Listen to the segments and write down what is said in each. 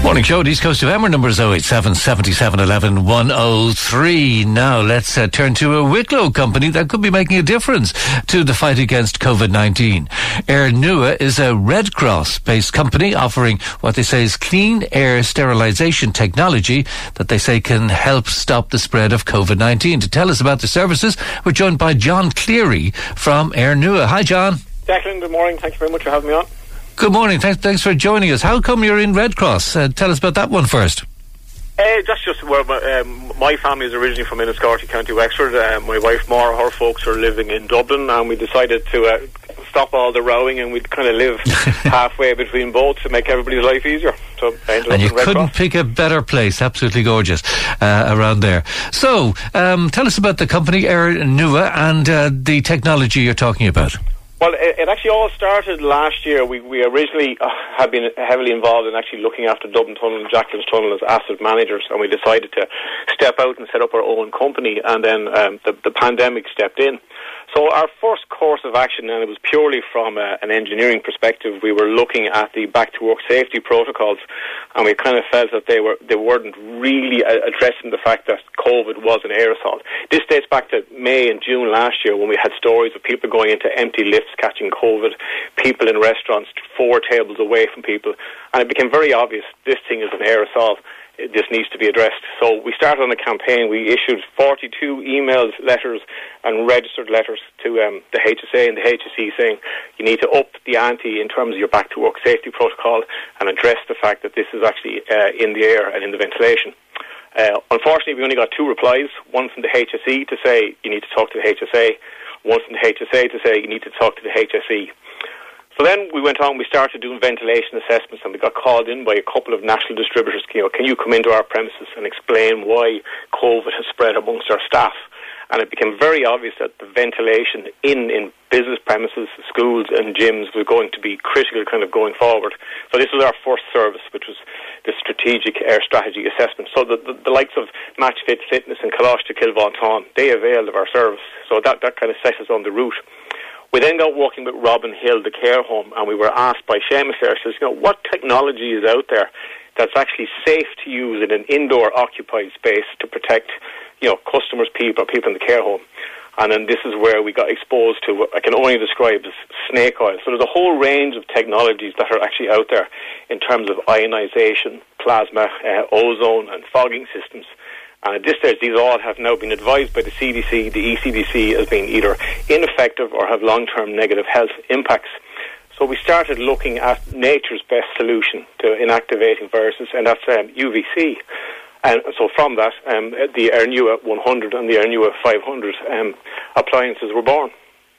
Morning show, East Coast FM. Our number is 087 77 11 103. Now let's turn to a Wicklow company that could be making a difference to the fight against COVID-19. Air Nua is a Red Cross-based company offering what they say is clean air sterilisation technology that they say can help stop the spread of COVID-19. To tell us about the services, we're joined by John Cleary from Air Nua. Hi, John. Declan, good morning. Thank you very much for having me on. Good morning. Thanks for joining us. How come you're in Red Cross? Tell us about that one first. That's just where my family is originally from Enniscorthy, County Wexford. My wife Maura, her folks are living in Dublin, and we decided to stop all the rowing and we'd kind of live halfway between both to make everybody's life easier. So and you couldn't pick a better place. Absolutely gorgeous around there. So tell us about the company Air Nua and the technology you're talking about. Well, it actually all started last year. We originally had been heavily involved in actually looking after Dublin Tunnel and Jacqueline's Tunnel as asset managers, and we decided to step out and set up our own company, and then the pandemic stepped in. So our first course of action, and it was purely from an engineering perspective, we were looking at the back-to-work safety protocols, and we kind of felt that they weren't really addressing the fact that COVID was an aerosol. This dates back to May and June last year when we had stories of people going into empty lifts catching COVID, people in restaurants 4 tables away from people, and it became very obvious this thing is an aerosol. This needs to be addressed. So we started on a campaign. We issued 42 emails, letters and registered letters to the HSA and the HSE saying you need to up the ante in terms of your back-to-work safety protocol and address the fact that this is actually in the air and in the ventilation. Unfortunately, we only got 2 replies, one from the HSE to say you need to talk to the HSA, one from the HSA to say you need to talk to the HSE. So then we went on, we started doing ventilation assessments, and we got called in by a couple of national distributors. Can you come into our premises and explain why COVID has spread amongst our staff? And it became very obvious that the ventilation in business premises, schools and gyms was going to be critical kind of going forward. So this was our first service, which was the strategic air strategy assessment. So the likes of Match Fit Fitness and Kalash to Kilvaughan, they availed of our service. So that kind of set us on the route. We then got working with Robin Hill, the care home, and we were asked by Seamus there, says, what technology is out there that's actually safe to use in an indoor occupied space to protect, customers, people in the care home. And then this is where we got exposed to what I can only describe as snake oil. So there's a whole range of technologies that are actually out there in terms of ionization, plasma, ozone and fogging systems. And at this stage, these all have now been advised by the CDC, the ECDC, as being either ineffective or have long-term negative health impacts. So we started looking at nature's best solution to inactivating viruses, and that's UVC. And so from that, the Air Nua 100 and the Air Nua 500 appliances were born.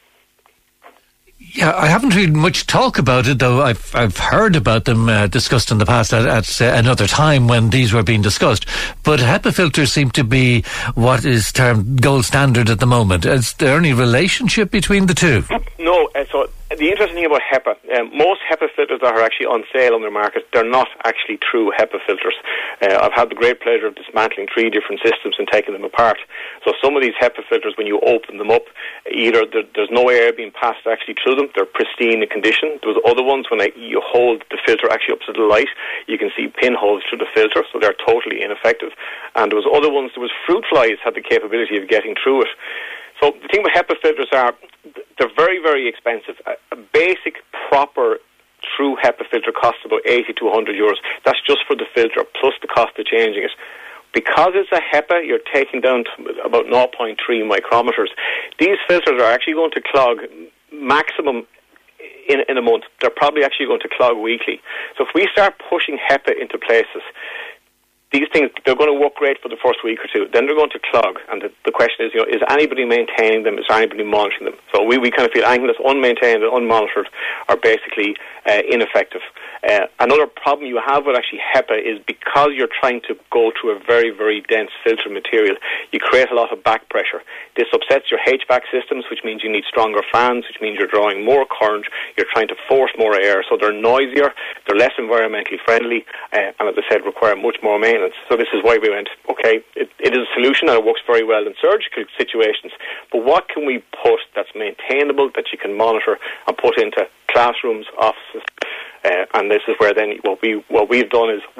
Yeah, I haven't heard much talk about it, though I've heard about them discussed in the past at another time when these were being discussed. But HEPA filters seem to be what is termed gold standard at the moment. Is there any relationship between the two? No, so the interesting thing about HEPA, most HEPA filters that are actually on sale on the market, they're not actually true HEPA filters. I've had the great pleasure of dismantling 3 different systems and taking them apart. So some of these HEPA filters, when you open them up, either there's no air being passed actually through them, they're pristine in condition. There was other ones, when you hold the filter actually up to the light, you can see pinholes through the filter, so they're totally ineffective. And there was other ones, there was fruit flies had the capability of getting through it. So the thing with HEPA filters are, they're very, very expensive. A basic, proper, true HEPA filter costs about 80 to 100 euros. That's just for the filter, plus the cost of changing it. Because it's a HEPA, you're taking down to about 0.3 micrometers. These filters are actually going to clog maximum in a month. They're probably actually going to clog weekly. So if we start pushing HEPA into places, these things, they're going to work great for the first week or two. Then they're going to clog. And the question is, is anybody maintaining them? Is there anybody monitoring them? So we kind of feel anything that's unmaintained and unmonitored are basically ineffective. Another problem you have with actually HEPA is because you're trying to go through a very, very dense filter material, you create a lot of back pressure. This upsets your HVAC systems, which means you need stronger fans, which means you're drawing more current, you're trying to force more air, so they're noisier, they're less environmentally friendly, and as I said, require much more maintenance. So this is why we went, okay, it is a solution and it works very well in surgical situations, but what can we put that's maintainable, that you can monitor and put into classrooms, offices, and this is where then what we've done is we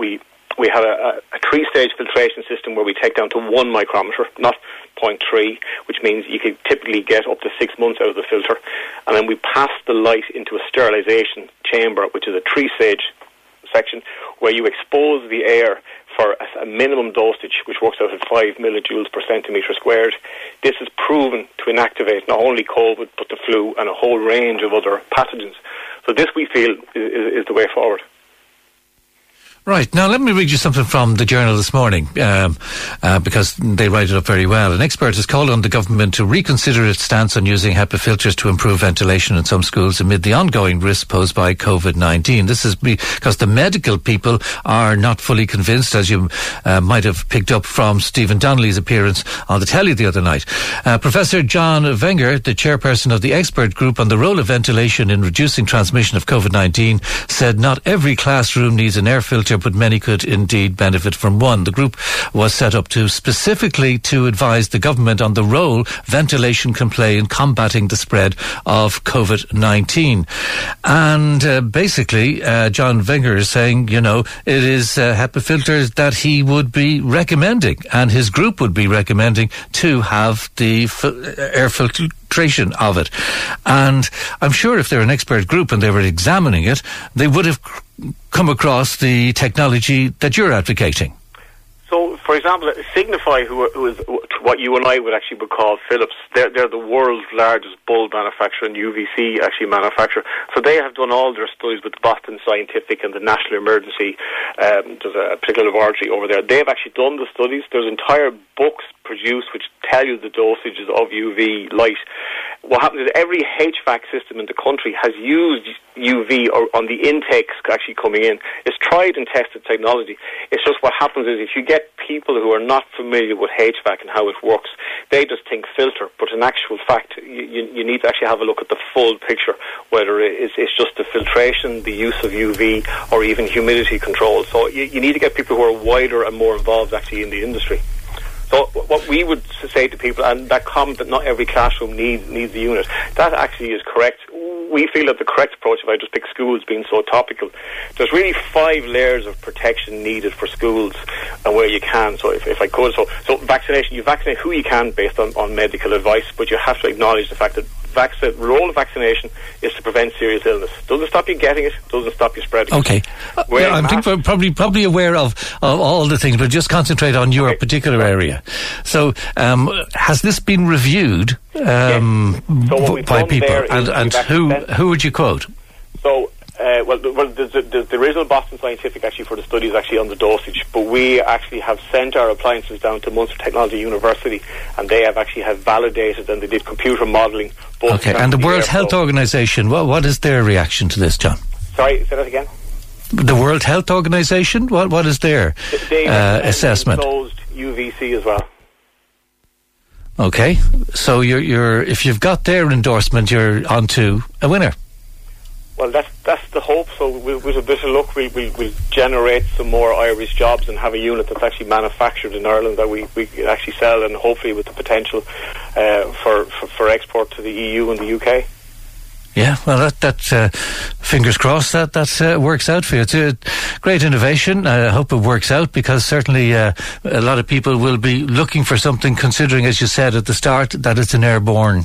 we have a 3-stage filtration system where we take down to 1 micrometer, not 0.3, which means you could typically get up to 6 months out of the filter. And then we pass the light into a sterilisation chamber, which is a 3-stage section, where you expose the air for a minimum dosage, which works out at 5 millijoules per centimetre squared. This is proven to inactivate not only COVID, but the flu and a whole range of other pathogens. So this, we feel, is the way forward. Right. Now, let me read you something from the Journal this morning, because they write it up very well. An expert has called on the government to reconsider its stance on using HEPA filters to improve ventilation in some schools amid the ongoing risk posed by COVID-19. This is because the medical people are not fully convinced, as you might have picked up from Stephen Donnelly's appearance on the telly the other night. Professor John Wenger, the chairperson of the expert group on the role of ventilation in reducing transmission of COVID-19, said not every classroom needs an air filter, but many could indeed benefit from one. The group was set up specifically to advise the government on the role ventilation can play in combating the spread of COVID-19. And basically, John Wenger is saying, it is HEPA filters that he would be recommending, and his group would be recommending to have the air filtration of it. And I'm sure if they're an expert group and they were examining it, they would have come across the technology that you're advocating. So, for example, Signify, who is what you and I would call Philips, they're the world's largest bulb manufacturer and UVC manufacturer. So they have done all their studies with Boston Scientific and the National Emergency. There's a particular laboratory over there. They've actually done the studies. There's entire books produced which tell you the dosages of UV light. What happens is every HVAC system in the country has used UV or on the intakes actually coming in. It's tried and tested technology. It's just what happens is if you get people who are not familiar with HVAC and how it works, they just think filter. But in actual fact, you need to actually have a look at the full picture, whether it's just the filtration, the use of UV, or even humidity control. So you need to get people who are wider and more involved actually in the industry. So what we would say to people, and that comment that not every classroom needs a unit, that actually is correct. We feel that the correct approach, if I just pick schools being so topical, there's really 5 layers of protection needed for schools and where you can. So if I could, so vaccination, you vaccinate who you can based on medical advice, but you have to acknowledge the fact that the role of vaccination is to prevent serious illness. Doesn't stop you getting it, doesn't stop you spreading it. Okay. I think we're probably aware of all the things, but just concentrate on your particular area. So, has this been reviewed by people? And who would you quote? So, the original Boston Scientific for the study is on the dosage, but we have sent our appliances down to Munster Technology University, and they have validated, and they did computer modelling. Okay, and the World Health Organization, what is their reaction to this, John? Sorry, say that again? The World Health Organization, what is their assessment? Closed UVC as well. Okay, so you're if you've got their endorsement, you're onto a winner. Well, that's the hope. So with a bit of luck, we'll generate some more Irish jobs and have a unit that's actually manufactured in Ireland that we can actually sell, and hopefully with the potential for export to the EU and the UK. Yeah, well, that fingers crossed that works out for you. It's a great innovation. I hope it works out, because certainly a lot of people will be looking for something, considering, as you said at the start, that it's an airborne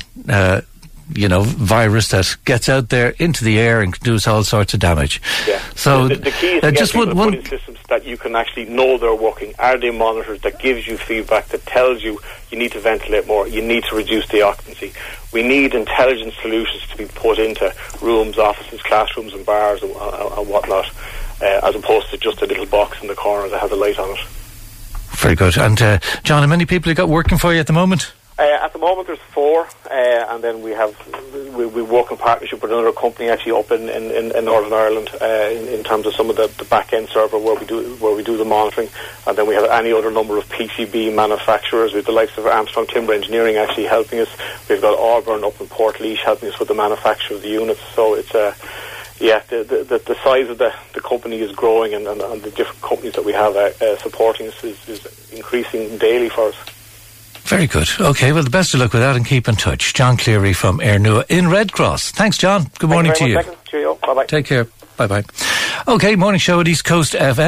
virus that gets out there into the air and can do all sorts of damage. Yeah. So the key is to get people to put in systems that you can actually know they're working. Are they monitors that gives you feedback, that tells you need to ventilate more, you need to reduce the occupancy. We need intelligent solutions to be put into rooms, offices, classrooms and bars and whatnot, as opposed to just a little box in the corner that has a light on it. Very good. And John, how many people you got working for you at the moment? At the moment there's 4, and then we work in partnership with another company up in Northern Ireland in terms of some of the back end server where we do the monitoring, and then we have any other number of PCB manufacturers with the likes of Armstrong Timber Engineering helping us. We've got Auburn up in Portlaoise helping us with the manufacture of the units. So it's the size of the company is growing, and the different companies that we have supporting us is increasing daily for us. Very good. Okay, well, the best of luck with that, and keep in touch. John Cleary from Air Nua in Red Cross. Thanks, John. Good morning to you. Cheerio. Bye-bye. Take care. Bye-bye. Okay, morning show at East Coast FM.